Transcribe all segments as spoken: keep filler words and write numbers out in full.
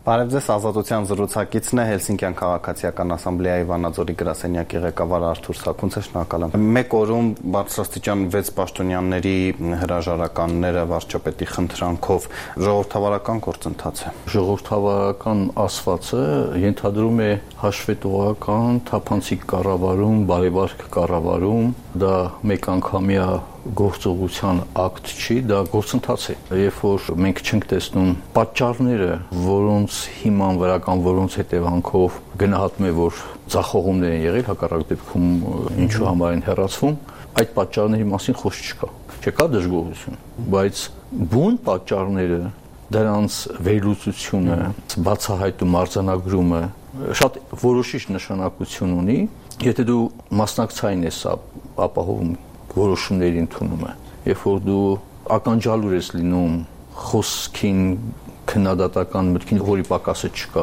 Բարև ձեզ, Ազատության զրուցակիցն է Հելսինկյան քաղաքացիական ասամբլեայի Վանաձորի գրասենյակի ղեկավար Արթուր Սաքունցը, շնորհակալ եմ։ Մեկ օրում բարձրաստիճան վեց պաշտոնյաների հրաժարականները վարչապետի խնդրանքով ժողովրդավարական գործընթաց է։ Ժողովրդավարական ասվածը ենթադրում է հաշվետվողական, թափանցիկ կառավարում, բարեվարք կառավարում, դա մեկ անգամյա գործողության ակտ չի, դա գործընթաց է։ Երբ որ մենք չենք տեսնում պատճառները, որոնց հիման վրա կամ որոնց հետևանքով գնահատում է, որ ձախողումներ են եղել, հակառակ դեպքում ինչու համար են հեռացվում, այդ պատճառների մասին խոսք չկա։ Չկա դժգոհություն, բայց բուն պատճառները, դրանց վերլուծությունը, բացահայտում, արձանագրումը շատ որոշիչ նշանակություն ունի, եթե դու մասնակցային ես ապահովում որոշումների ընդունումը, երբ որ դու ականջալուր ես լինում խոսքին, քննադատական մտքին, որի պակասը չկա,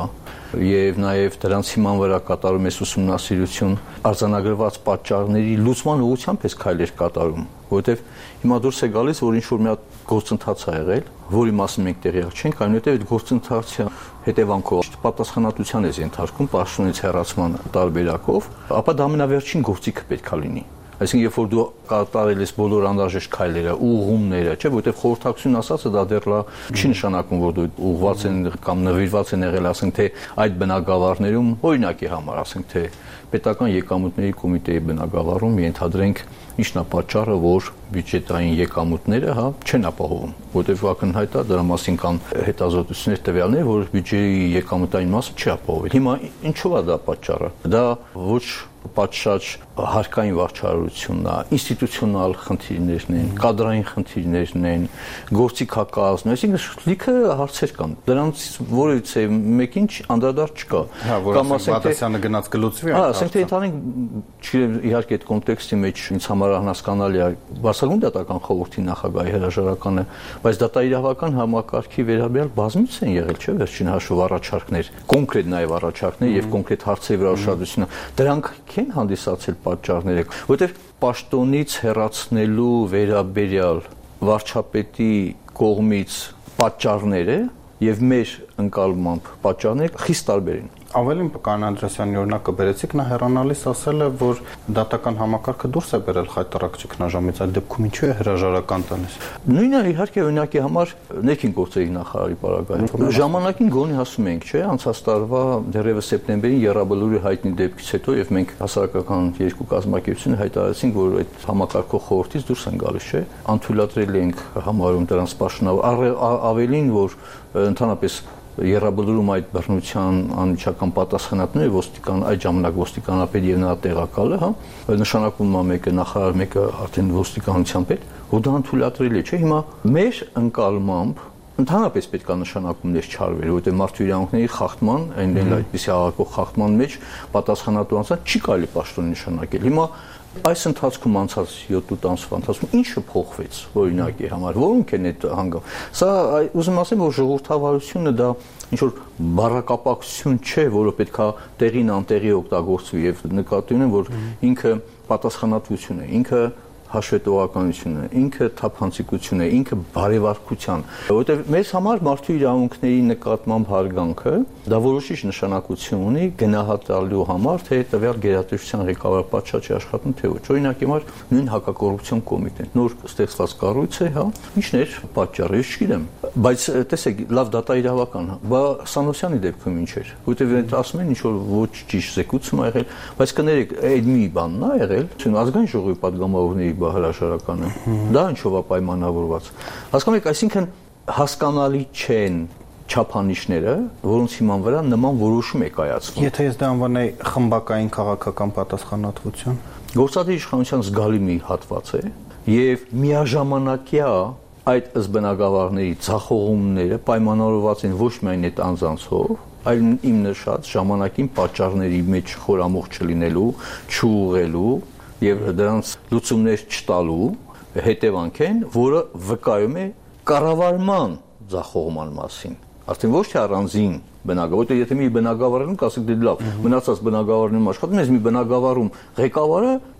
եւ նաեւ դրանց հիման վրա կատարում ես ուսումնասիրություն, արձանագրված պատճառների լուծման ուղղությամբ ես քայլեր կատարում, որովհետեւ հիմա դուրս է գալիս, որ ինչ որ մի հատ գործընթաց է եղել, որի մասին մենք տեղյակ չենք, այնուհետեւ այդ գործընթացի հետևանքով պատասխանատվության ես ենթարկում պաշտոնից հեռացման տարբերակով, ապա դա ամենավերջին գործիքը պետք է լինի։ Այսինքն, երբ որ դու կատարել ես բոլոր անհրաժեշտ քայլերը, ուղղումները, չէ՞, որովհետև խորհրդակցություն ասածը դա դեռ լա չի նշանակում, որ դու ուղղված են կամ նվիրված են եղել, ասենք թե այդ բնակավարներում օրինակի համար, ասենք թե պետական եկամուտների կոմիտեի բնակավարում ենթադրենք ինչն է պատճառը, որ բյուջետային եկամուտները, հա, չեն ապահովում, որովհետև ակնհայտ է դրա մասին կան հետազոտություններ, տվյալներ, որ բյուջեի եկամուտային մասը չի ապահովել։ Հիմա ինչու է դա պատճառը։ Դա ոչ պատշաճ հարկային վարչարությունն է, ինստիտուցիոնալ խնդիրներն են, կադրային խնդիրներն են, գործիքակազմն, այսինքն լիքը հարցեր կան։ Դրանց որից է մեկին անդրադարձ չկա։ Հա, որ Բադասյանը գնաց գլուծվի այդ։ Հա, ասենք թե ընդհանրենք, չգիտեմ, իհարկե այդ կոնտեքստի մեջ ինձ համար անհասկանալի է Վարչական դատական խորհրդի նախագահի հրաժարականը, բայց դատաիրավական համակարգի վերաբերյալ բազմից են եղել, չէ՞, վերջին հաշվով առաջարկներ, կոնկրետ նաև առաջարկներ եւ կոնկրետ հարցերի վրա ուշադրությունը։ Դրանք են հանդիսացել պատճառները, որովհետև պաշտոնից հեռացնելու վերաբերյալ վարչապետի կողմից պատճառները եւ մեր ընկալմամբ պատճառները խիստ տարբեր են։ Ավելին Պկարան Անդրեասյանի օրինակը բերեցիք, նա հեռանալիս ասել է, որ դատական համակարգը դուրս է բերել խայտառակ ճգնաժամից, այդ դեպքում ինչու է հրաժարական տալիս։ Նույնը իհարկե օրինակի համար ներքին գործերի նախարարի պարագայում։ Ժամանակին գոնի ասում ենք, չէ, անցած տարվա դեռևս սեպտեմբերին Եռաբլուրի հայտնի դեպքից հետո եւ մենք հասարակական երկու կազմակերպությունը հայտարարեցինք, որ այդ համակարգող խորհրդից դուրս են գալիս, չէ, անթույլատրելի ենք համարում դրանց պաշտոնավոր ավելին, որ ընդհանրապես Եռաբլուրում այդ բռնության անմիջական պատասխանատուները ոստիկան այդ ժամանակ ոստիկանապետ եւ նրա տեղակալը, հա, նշանակվում է մեկը նախարար, մեկը արդեն ոստիկանության պետ, որ դա անթույլատրելի չէ։ Հիմա մեր ընկալմամբ ընդհանրապես պետք է նշանակումներ չարվեր, որովհետեւ մարդու իրավունքների խախտման, այնտեղ այդպիսի աղակող խախտման մեջ պատասխանատու անձանց չի կարելի պաշտոն նշանակել։ Հիմա այս ընթացքում անցած յոթ-ութ ամսվա ընթացքում ինչը փոխվեց օրինակի համար, որոնք են այդ հանգամ։ Սա ուզում ասեմ, որ ժողովրդավարությունը դա ինչ որ բառակապակցություն չէ, որը պետքա տեղին անտեղի օգտագործվի եւ նկատի ունեմ, որ ինքը պատասխանատվություն է, ինքը հաշվետվողականություն է, ինքը թափանցիկություն է, ինքը բարեվարկության, որովհետև մեզ համար մարդու իրավունքների նկատմամբ հարգանքը դա որոշիչ նշանակություն ունի գնահատելու համար, թե տվյալ գերատեսչության ղեկավար պատշաճ է աշխատում, թե ոչ։ Օրինակ հիմա նույն հակակոռուպցիոն կոմիտեն, նոր ստեղծված կառույց է, հա, ինչն էր պատճառը, ես չգիտեմ, բայց տեսեք, լավ դատաիրավական, բա Սանոսյանի դեպքում ինչ էր, որովհետև այդ ասում են ինչ որ ոչ ճիշտ զեկուցում ա եղել, բայց կներեք, այդ մի բանն ա եղել, ազգային ժողովի падգամավորների հրաժարականը, դա ինչով է պայմանավորված։ Հասկանում եք, այսինքն հասկանալի չեն չափանիշները, որոնց հիման վրա նման որոշում է կայացվում։ Եթե ես դա անվանեի խմբակային քաղաքական պատասխանատվություն, գործադիր իշխանության զգալի մի հատված է եւ միաժամանակյա այդ ըսբնակավարների ձախողումները պայմանավորված են ոչ միայն այդ անձանցով, այլ իմ նշած ժամանակին պատճառների մեջ խորամուխ չլինելու, չուղղելու եւ դրանց լուծումներ չտալու հետևանք են, որը վկայում է կառավարման ձախողման մասին։ Արդեն ոչ թե առանձին բնակավար, որտեղ եթե մի բնակավարում կասեք դե լավ, մնացած բնակավարներում աշխատում ես մի բնակավարում ղեկավարը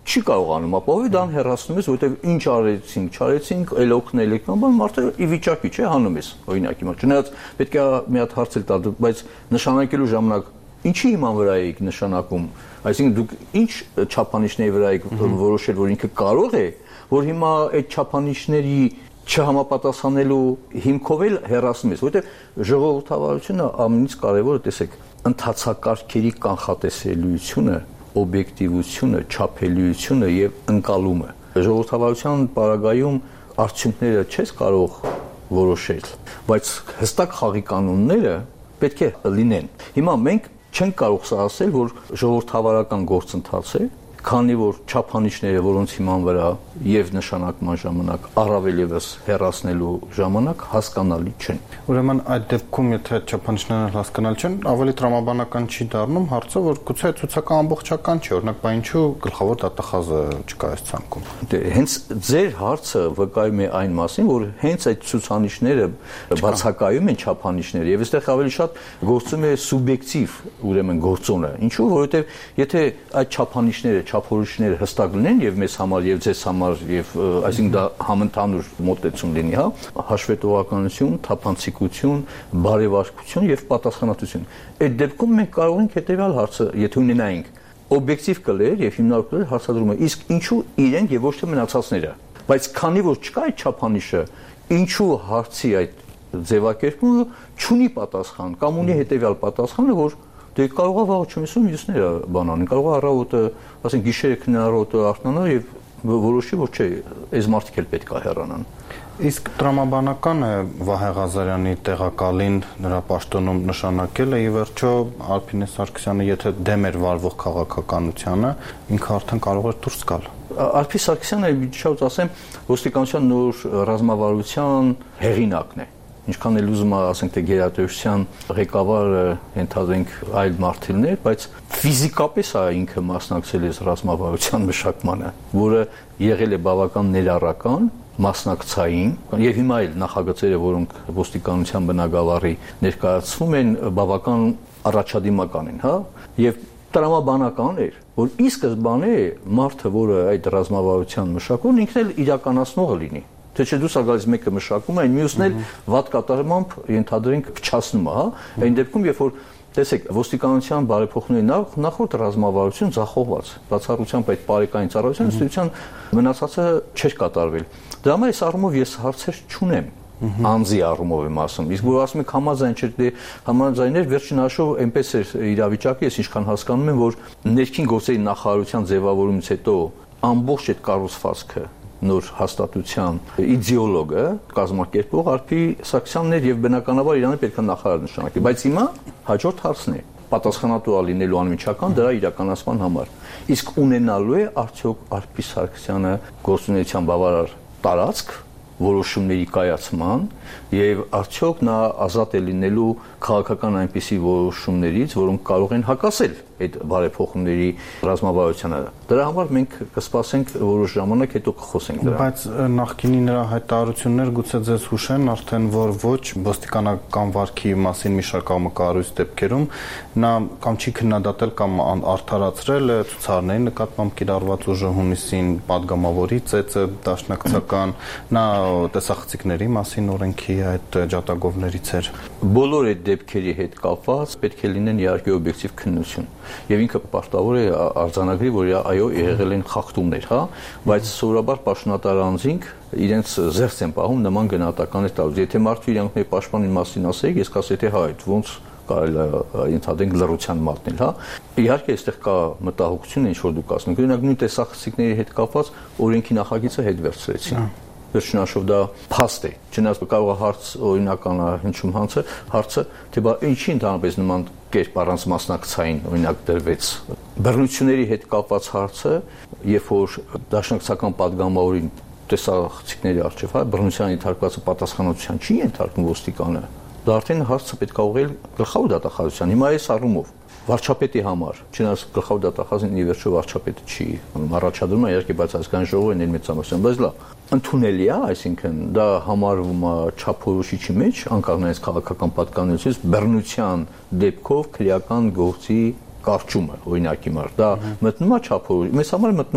չի կարողանում ապահովել, դա հեռացնում ես, որովհետև ինչ արեցինք, չարեցինք, այլ օգնել եք, բան մարդը ի վիճակի չէ, հանում ես, օրինակ հիմա։ Չնայած պետք է մի հատ հարց էլ տալ, բայց նշանակելու ժամանակ ինչի հիման վրա եք նշանակում, այսինքն դուք ինչ չափանիշների վրա եք որոշել, որ ինքը կարող է, որ հիմա այդ չափանիշների չհամապատասխանելու հիմքով էլ հեռացնում ես, որովհետև ժողովրդավարությունը ամենից կարևորը, տեսեք, ընթացակարգերի կանխատեսելիությունը, օբյեկտիվությունը, չափելիությունը եւ ընկալումը։ Ժողովրդավարության պարագայում արդյունքները չես կարող որոշել, բայց հստակ խաղի կանոնները պետք է լինեն։ Հիմա մենք չենք կարող սա ասել, որ ժողովրդավարական գործընթաց է, քանի որ չափանիշները, որոնց հիման վրա եւ նշանակման ժամանակ առավել եւս հեռացնելու ժամանակ հասկանալի չեն։ Ուրեմն այդ դեպքում, եթե չափանիշները հասկանալի չեն, ավելի տրամաբանական չի դառնում հարցը, որ գուցե ցուցակը ամբողջական չի, օրինակ, բա ինչու գլխավոր դատախազը չկա այս ցանկում։ Դե հենց ձեր հարցը վկայում է այն մասին, որ հենց այդ ցուցանիշները բացակայում են չափանիշները եւ այստեղ ավելի շատ գործում է սուբյեկտիվ, ուրեմն գործոնը։ Ինչու՞, որովհետեւ եթե այդ չափանիշները չափորոշիչները հստակ լինեն եւ մեզ համար եւ ձեզ համար եւ այսինքն դա համընդհանուր մոտեցում լինի, հա, հաշվետվողականություն, թափանցիկություն, բարեվարկություն եւ պատասխանատվություն։ Այդ դեպքում մենք կարող ենք հետեւյալ հարցը, եթե ունենայինք, օբյեկտիվ կլեր եւ հիմնարկ կլեր հարցադրումը, իսկ ինչու իրենք եւ ոչ թե մնացածները։ Բայց քանի որ չկա այդ չափանիշը, ինչու հարցի այդ ձևակերպումը չունի պատասխան կամ ունի հետեւյալ պատասխանը, որ դե կարող է վաղը չմեսում մյուսները բան անեն, կարող է առավոտը, ասենք գիշերը քնարոտը արթնանա եւ որոշի, որ չէ, այս մարդիկ էլ պետք է հեռանան։ Իսկ տրամաբանական է Վահե Ղազարյանի տեղակալին նրա պաշտոնում նշանակել է, ի վերջո Արփինե Սարգսյանը, եթե դեմ էր վարվող քաղաքականությանը, ինքը արդեն կարող էր դուրս գալ։ Արփի Սարգսյանը, իհարկե ասեմ, ոստիկանության նոր ռազմավարության հեղինակն է։ Ինչքան էլ ուզում ասենք թե գերատեսչության ղեկավարը ընդհանրենք այլ մարդիներ, բայց ֆիզիկապես է ինքը մասնակցել է ռազմավարության մշակմանը, որը եղել է բավական ներառական, մասնակցային եւ հիմա էլ նախագծերը, որոնք ոստիկանության բնագավառի ներկայացվում են, բավական առաջադիմական են, հա, եւ տրամաբանական էր, որ ի սկզբանե մարդը, որը այդ ռազմավարության մշակում, ինքն էլ իրականացնողը լինի։ Թե չէ դուս ագալիս մեկը մշակում է, այն մյուսն էլ վատ կատարմամբ ենթադրենք փչացնում է, հա։ Այն դեպքում, երբ որ տեսեք, ոստիկանության բարեփոխումների նախորդ ռազմավարություն ձախողված, բացառությամբ այդ բարեկային ծառայության ինստիտուցիան մնացածը չէր կատարվել։ Դրա համար այս առումով ես հարցեր չունեմ, անձի առումով եմ ասում։ Իսկ որ ասում եք համաձայն չէ, դե համաձայներ վերջին հաշվով այնպես էր իրավիճակը, ես ինչքան հասկանում եմ, որ ներքին գործերի նախարարության ձևավորումից հետո ամբողջ այդ կառուցվածքը նոր հաստատության իդեոլոգը կազմակերպող Արփի Սարգսյանն էր եւ բնականաբար Իրանը պետք է նախարար նշանակի, բայց հիմա հաջորդ հարցն է պատասխանատու լինելու անմիջական դրա իրականացման համար։ Իսկ ունենալու է արդյոք Արփի Սարգսյանը գործունեության բավարար տարածք որոշումների կայացման եւ արդյոք նա ազատ է լինելու քաղաքական այնպիսի որոշումներից, որոնք կարող են հակասել այդ բարեփոխումների ռազմավարությանը։ Դրա համար մենք կսպասենք որոշ ժամանակ, հետո կխոսենք դրա։ Բայց նախկինի նրա հայտարարություններ գուցե ձեզ հուշեն արդեն, որ ոչ ոստիկանական վարքի մասին մի շարք անկարույց դեպքերում նա կամ չի քննադատել կամ արդարացրել ցուցարների նկատմամբ կիրառված ուժը հունիսին падգամավորի ծեծը դաշնակցական, նա տեսախցիկների մասին օրենքի այդ ջատագովներից էր։ Բոլոր այդ դեպքերի հետ կապված պետք է լինեն իհարկե օբյեկտիվ քննություն։ Եվ ինքը պարտավոր է արձանագրի, որ այո, եղել են խախտումներ, հա, բայց սովորաբար պաշտոնատար անձինք իրենց զերծ են պահում նման գնահատականներ տալուց։ Եթե մարդու իրավունքների պաշտպանի մասին ասեք, ես կասեի թե հա, այդ ոնց կարելի է ընդհանրենք լռության մատնել, հա։ Իհարկե, այստեղ կա մտահոգություն, ինչ որ դուք ասում եք, օրինակ նույն տեսախցիկների հետ կապված օրենքի նախագիծը հետ վերցրեցին։ Վերջնաշով դա փաստ է։ Չնայած կարող է հարց օրինական հնչում հանցը, հարցը, թե բա ինչի ընդհանրապես նման կերպ առանց մասնակցային օրինակ դրվեց։ Բռնությունների հետ կապված հարցը, երբ որ դաշնակցական падգամավորին տեսախցիկների առջև, հա, բռնության ենթարկվածը պատասխանատվության չի ենթարկվում ոստիկանը, դա արդեն հարցը պետք է ուղղել գլխավոր դատախազության։ Հիմա այս առումով վարչապետի համար, չնայած գլխավոր դատախազին ի վերջո վարչապետը չի, առաջադրում է իհարկե, բայց ազգային ժողովն էլ մեծամասնություն, բայց լավ, ընդունելի է, այսինքն դա համարվում է չափորոշիչի մեջ, անկախնայած քաղաքական պատկանելիությունից, բռնության դեպքով քրեական գործի կարճումը, օրինակի համար, դա մտնում է չափորոշիչ, մեզ համար մտնում է։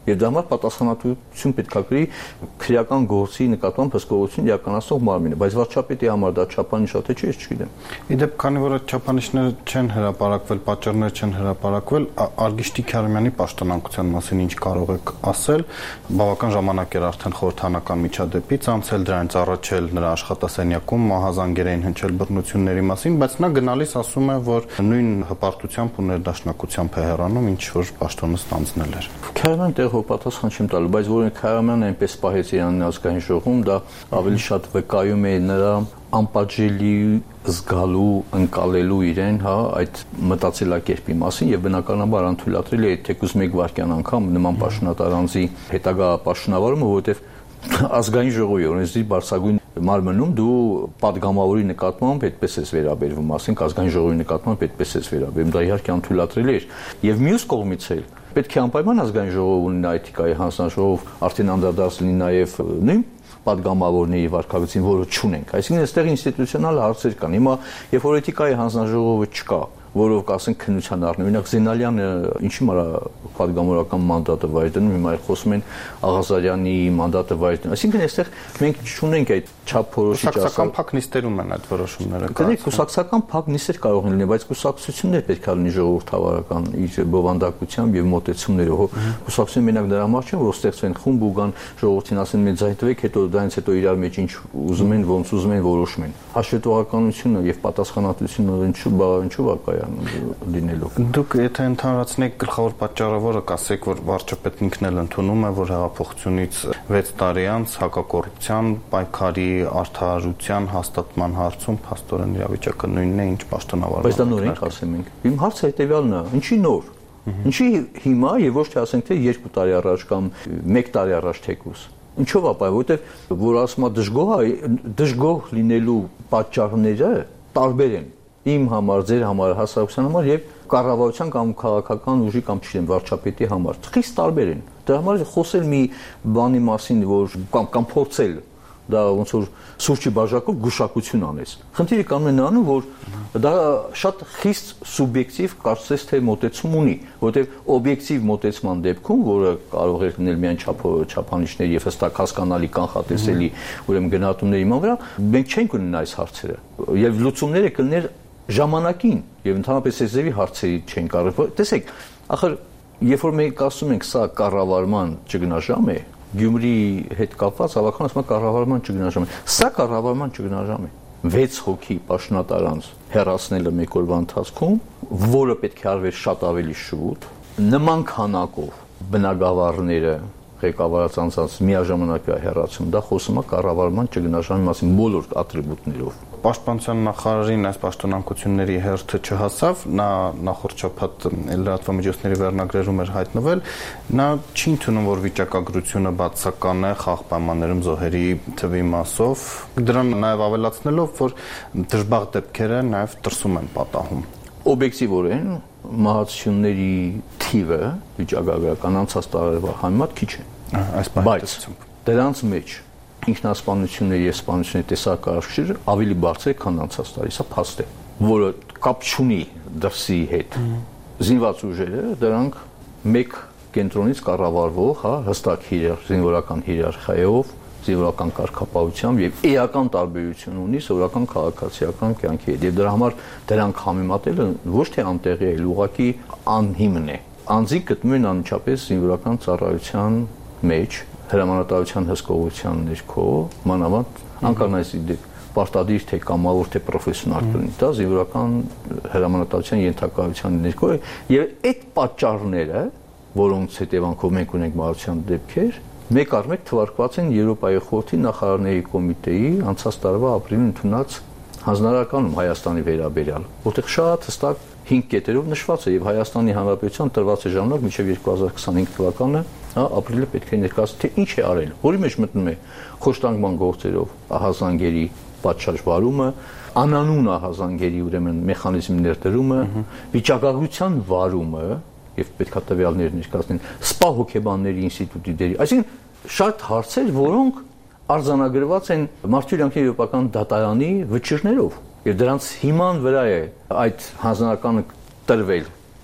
Եվ դա համար պատասխանատվություն պետք է կրի քրեական գործի նկատմամբ հսկողություն իրականացնող մարմինը, բայց վարչապետի համար դա չափանիշ է, թե չէ, ես չգիտեմ։ Իդեպ, քանի որ այդ չափանիշները չեն հրապարակվել, պատճառները չեն հրապարակվել, Արգիշտի Քարոմյանի պաշտոնանկության մասին ինչ կարող եք ասել, բավական ժամանակ էր արդեն խորհրդանական միջադեպից անցել, դրանից առաջ էլ նրա աշխատասենյակում մահազանգեր էին հնչել բռնությունների մասին, բայց նա գնալիս ասում է, որ նույն հպարտությամբ ու ներդաշնակությամբ է հեռանում, ինչ որ պաշտոնը ստանձնել էր։ Քարոմյան տեղով պատասխան չեմ տալու, բայց որ Քարոմյանը այնպես պահեց Իրանի ազգային ժողովում, դա ավելի շատ վկայում է նրա անպատժելի զգալու, ընկալելու իրեն, հա, այդ մտածելակերպի մասին եւ բնականաբար անթույլատրել է թեկուզ մեկ վայրկյան անգամ նման պաշտոնատար անձի հետագա պաշտոնավարումը, որովհետեւ ազգային ժողովի օրենսդիր բարձրագույն մարմնում դու падգամավորի նկատմամբ այդպես ես վերաբերվում, ասենք ազգային ժողովի նկատմամբ այդպես ես վերաբերվում, դա իհարկե անթույլատրել էր եւ մյուս կողմից էլ պետք է անպայման ազգային ժողովը ունենա էթիկայի հանձնաժողով, արդեն անդրադարձ լինի նաեւ նույն падգամավորների վարքագծին, որը չունենք։ Այսինքն այստեղ ինստիտուցիոնալ հարցեր կան։ Հիմա երբ որ էթիկայի հանձնաժողովը չկա, որով կասենք քննության առնի, օրինակ Զենալյանը ինչի մարա падգամավորական մանդատը վայր դնում, հիմա խոսում են Աղազարյանի մանդատը վայր դնում։ Այսինքն այստեղ մենք չունենք այդ չափ որոշիչ կուսակցական փակ նիստերում են այդ որոշումները։ Դե կուսակցական փակ նիստեր կարող են լինել, բայց կուսակցություններ պետք է լինի ժողովրդավարական իր բովանդակությամբ եւ մոտեցումներով։ Կուսակցությունը մենակ դրա համար չէ, որ ստեղծվեն խումբ ու գան ժողովրդին ասեն մեծ այդվեք, հետո դրանից հետո իրար մեջ ինչ ուզում են, ոնց ուզում են որոշում են։ Հաշվետվողականությունը եւ պատասխանատվությունը ինչու բա ինչու բա լինելու։ Դուք եթե ընդհանրացնեք գլխավոր պատճառը որը կասեք, որ վարչապետն ինքն էլ ընդունում է, որ հեղափոխությունից վեց տարի անց հակակոռուպցիան պայքարի արդարության հաստատման հարցում փաստորեն իրավիճակը նույնն է, ինչ պաշտոնավարման։ Բայց դա նոր ենք ասեմ ենք։ Իմ հարցը հետեւյալն է, ինչի նոր։ Ինչի հիմա եւ ոչ թե ասենք թե երկու տարի առաջ կամ մեկ տարի առաջ թեկուզ։ Ինչով ապա, որովհետեւ որ ասում է դժգոհ է, դժգոհ լինելու պատճառները տարբեր են։ Իմ համար, ձեր համար, հասարակության համար եւ կառավարության կամ քաղաքական ուժի կամ չգիտեմ վարչապետի համար խիստ տարբեր են։ Դրա համար խոսել մի բանի մասին, որ կամ կամ փորձել դա ոնց որ սուրճի բաժակով գուշակություն անես։ Խնդիրը կանում է նրանում, որ դա շատ խիստ սուբյեկտիվ կարծես թե մոտեցում ունի, որովհետեւ օբյեկտիվ մոտեցման դեպքում, որը կարող է լինել միայն չափանիշների եւ հստակ հասկանալի կանխատեսելի, ուրեմն գնահատումների իման վրա, մենք չենք ունենա այս հարցերը։ Եվ լուծումները կլներ ժամանակին եւ ընդհանրապես այս ձևի հարցերի չեն կարող։ Տեսեք, ախր երբ որ մենք ասում ենք սա կառավարման ճգնաժամ է, Գյումրի հետ կապված ավականորեն ասում կառավարման ճգնաժամ է։ Սա կառավարման ճգնաժամ է։ վեց հոգի պաշտոնատարանց հեռացնելը մեկ օրվա ընթացքում, որը պետք է արվեր շատ ավելի շուտ, նման քանակով բնագավառները ղեկավարած անձանց միաժամանակյա հեռացում, դա խոսում է կառավարման ճգնաժամի մասին բոլոր ատրիբուտներով։ Պաշտպանության նախարարին այս պաշտոնանկությունների հերթը չհասավ, նա նախորդ շաբաթ լրատվամիջոցների վերնագրերում էր հայտնվել, նա չի ընդունում, որ վիճակագրությունը բացական է խաղ պայմաններում զոհերի թվի մասով, դրան նաև ավելացնելով, որ դժբախտ դեպքերը նաև դրսում են պատահում։ Օբյեկտիվորեն մահացությունների թիվը վիճակագրական անցած տարվա համեմատ քիչ է։ Այս պահանջությամբ դրանց մեջ ինքնասպանությունների եւ սպանությունների տեսակարգը ավելի բարձր է, քան անցած տարի, սա փաստ է, որը կապ չունի դրսի հետ։ Զինված ուժերը դրանք մեկ կենտրոնից կառավարվող, հա, հստակ զինվորական հիերարխիայով, զինվորական կարգապահությամբ եւ էական տարբերություն ունի սովորական քաղաքացիական կյանքի հետ։ Եվ դրա համար դրանք համեմատելը ոչ թե անտեղի է, ուղղակի անհիմն է։ Անձի գտնում են անմիջապես զինվորական ծառայության մեջ հրամանատարության հսկողության ներքո, մանավանդ անկարնայից պարտադիր թե կամավոր թե պրոֆեսիոնալ կլինի, դա զինվորական հրամանատարության ենթակայության ներքո է եւ այդ պատճառները, որոնց հետևանքով մենք ունենք մահացության դեպքեր, մեկ առ մեկ թվարկված են Եվրոպայի խորհրդի նախարարների կոմիտեի անցած տարվա ապրիլին ընդունած հանձնարարականում Հայաստանի վերաբերյալ, որտեղ շատ հստակ հինգ կետերով նշված է եւ Հայաստանի Հանրապետության տրված է ժամանակ մինչեւ երկու հազար քսանհինգ թվականը, հա, ապրիլը պետք է ներկայացնի, թե ինչ է արել, որի մեջ մտնում է խոշտանգման գործերով ահազանգերի պատշաճ վարումը, անանուն ահազանգերի ուրեմն մեխանիզմի ներդրումը, վիճակագրության վարումը եւ պետք է տվյալներ ներկայացնեն, սպա հոգեբանների ինստիտուտի դերի, այսինքն շատ հարցեր, որոնք արձանագրված են Մարդու իրավունքների եվրոպական դատարանի վճիռներով եւ դրանց հիման վրա է այդ հանձնարարականը տրվել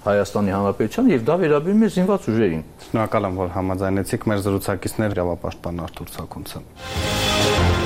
Հայաստանի Հանրապետության եւ դա վերաբերում է զինված ուժերին։ Շնորհակալ եմ, որ համաձայնեցիք։ Մեր զրուցակիցներ գավապաշտպան Արթուր Ցակունցը։